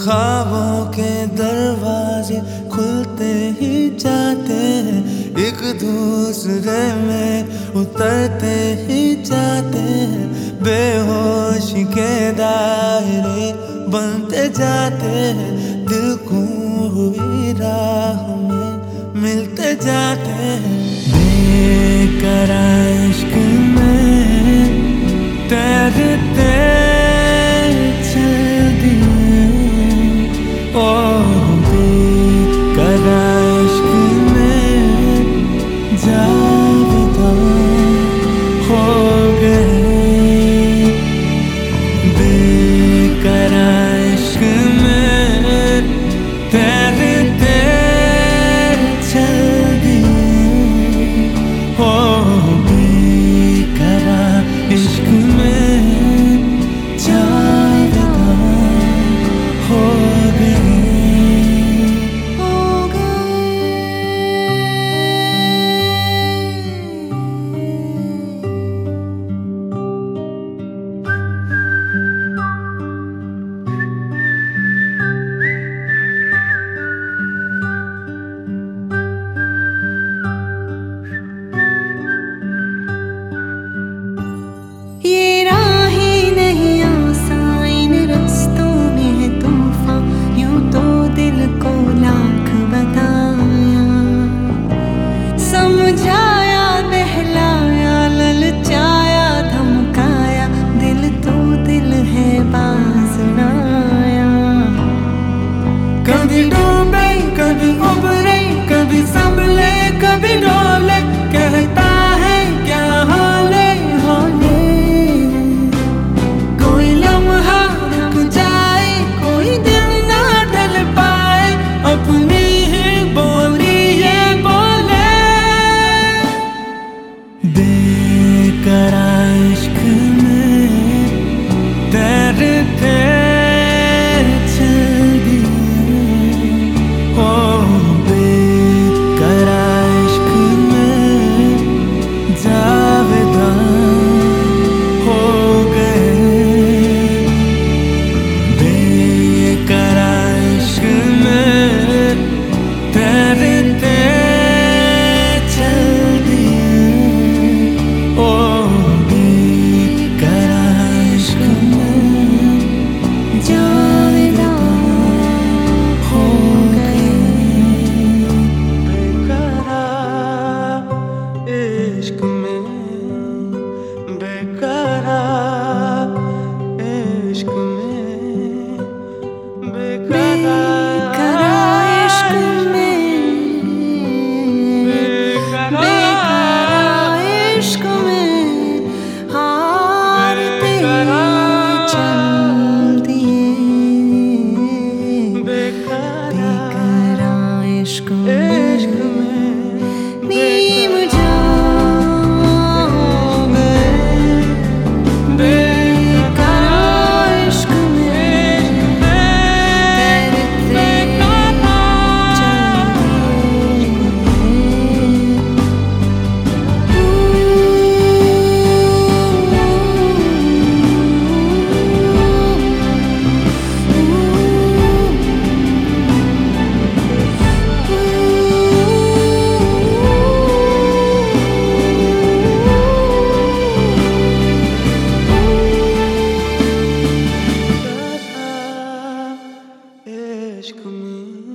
ख्वाबों के दरवाजे खुलते ही जाते हैं, एक दूसरे में उतरते ही जाते हैं। बेहोशी के दायरे बनते जाते हैं, दिल गुम हुई राह में मिलते जाते हैं। बेकरार इश्क में तैरते चल दिए, ओ बेकरार इश्क में जाविदा हो गए। बेकरार इश्क में तैरते चल दिए, ओ बेकरार इश्क में जाविदा हो गए। ये राहें नहीं आसान, इन रास्तों में है तूफान, यूं तो दिल को लाख बताया, समझाया, बहलाया, ललचाया, धमकाया, दिल तो दिल है बाज ना आया। कभी डूबे कभी उभरे, कभी संभले कभी डोले, कहता है क्या हाले हाले। कोई लम्हा रुक जाए, कोई दिल ना टल पाए, अपनी ही बोली ये बोले। बेकरार इश्क में तैरते चल दिए, ओ बेकरार इश्क में जाविदा हो गए। बेकरार इश्क में तैरते चल दिए, ओ बेकरार इश्क में जाविदा हो गए। बेकरार इश्क में, बेकरार इश्क में, बेकरार इश्क में, बेकरार इश्क में हारते चल दिए। बेकरार इश्क में नीम जाम हो गए। बेकरार इश्क में तैरते चल इश्क में।